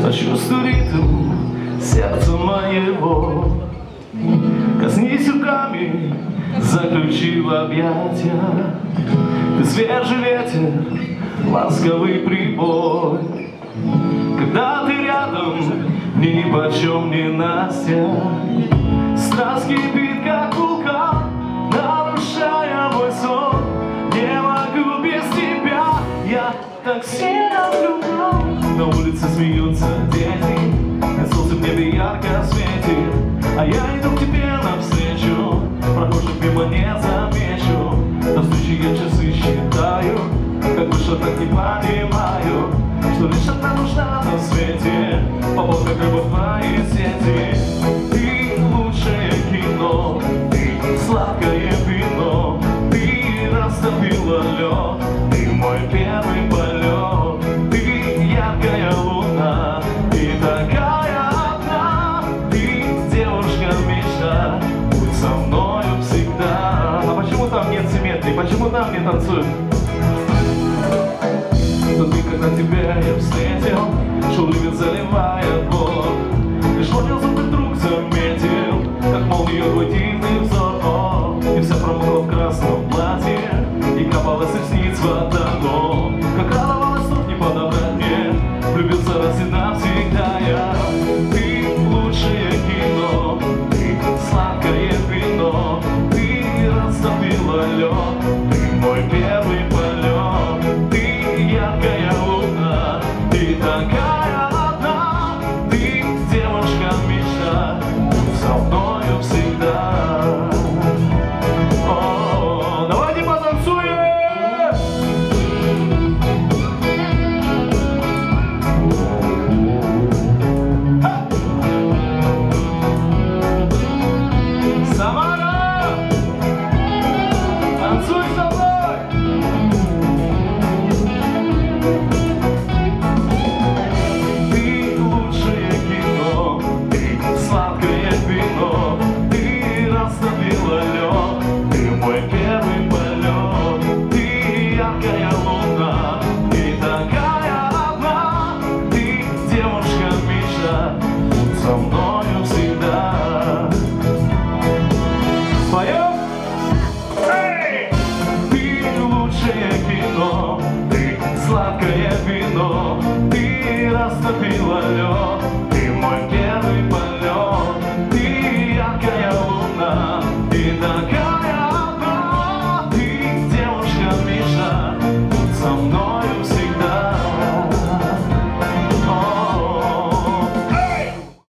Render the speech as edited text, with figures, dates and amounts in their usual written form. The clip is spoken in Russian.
Почувствуй ритм сердца моего, коснись руками, заключи в объятия. Ты свежий ветер, ласковый прибой. Когда ты рядом, мне нипочем не Настя. Страсть кипит, как вулкан, нарушая мой сон. Не могу без тебя, я так сильно влюблен. На улице смеются дети, и солнце в небе ярко светит. А я иду к тебе навстречу, прохожих мимо не замечу. До встречи я часы считаю, как вышло, так не понимаю, что лишь одна нужна на свете, попал как рыба в твои сети. Ты лучшее кино, ты сладкое вино, ты растопила лед, ты мой первый полет, ты яркая луна и такая одна, ты девушка мечта, будь со мною всегда. А почему там нет симметрии, почему там не танцуют? Тот миг, когда тебя я встретил, шуры заливая двор, лишь понял, что ты вдруг заметил, как молния твой